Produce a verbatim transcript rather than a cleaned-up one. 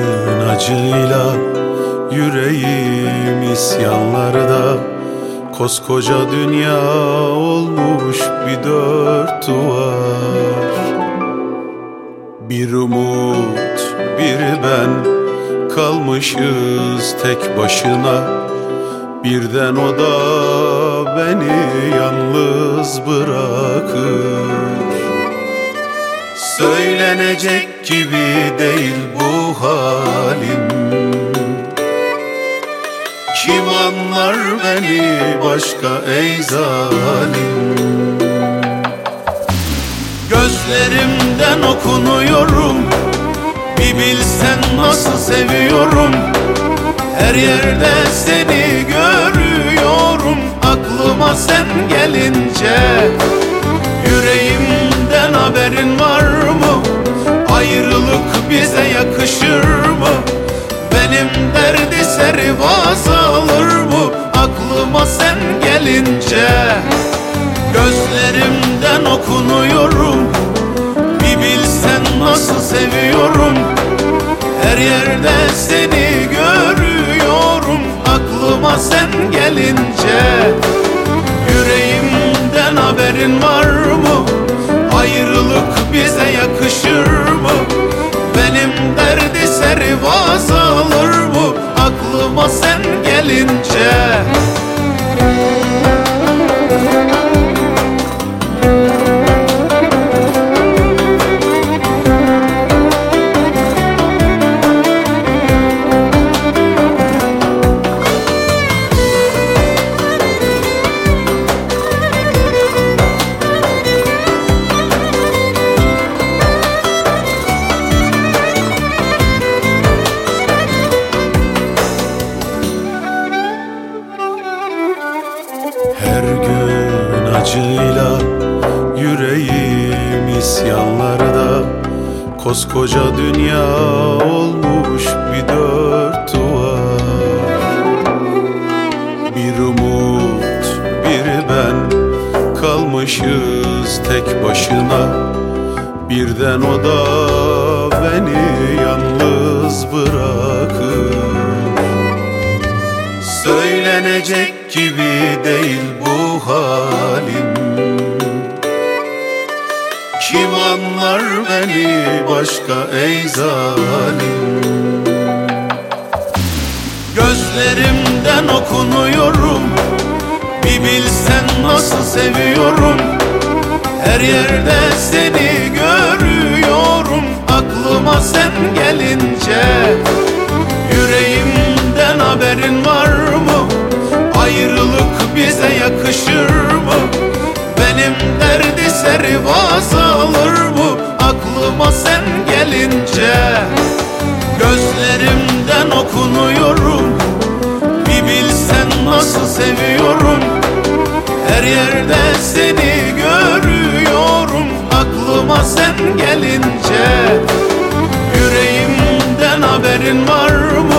gün acıyla, yüreğim isyanlarda. Koskoca dünya olmuş bir dört duvar. Bir umut, bir ben, kalmışız tek başına. Birden o da beni yalnız bırakır. Söylenecek gibi değil bu halim. Kim anlar beni başka ey zalim? Gözlerimden okunuyorum, bir bilsen nasıl seviyorum. Her yerde seni görüyorum, aklıma sen gelince. Yüreğimden haberin var mı? Ayrılık bize yakışır mı? Benim derdi servaz alır mı? Aklıma sen gelince. Gözlerimden okunuyorum, bir bilsen nasıl seviyorum. Her yerde seni görüyorum, aklıma sen gelince. Yüreğimden haberin var mı? Ayrılık bize yakışır mı? Benim derdi servaz alır mı? Aklıma sen gelince. Her gün acıyla, yüreğim isyanlarda. Koskoca dünya olmuş bir dört duvar. Bir umut, bir ben, kalmışız tek başına. Birden o da beni yalnız bırakır. Söylenecek gibi değil bu halim. Kim anlar beni başka ey zalim? Gözlerimden okunuyorum, bir bilsen nasıl seviyorum. Her yerde seni görüyorum, aklıma sen gelince. Yüreğimden haberin var mı? Ayrılık bize yakışır mı? Benim derdi servaz alır mı? Aklıma sen gelince. Gözlerimden okunuyorum, bir bilsen nasıl seviyorum. Her yerde seni görüyorum, aklıma sen gelince. Yüreğimden haberin var mı?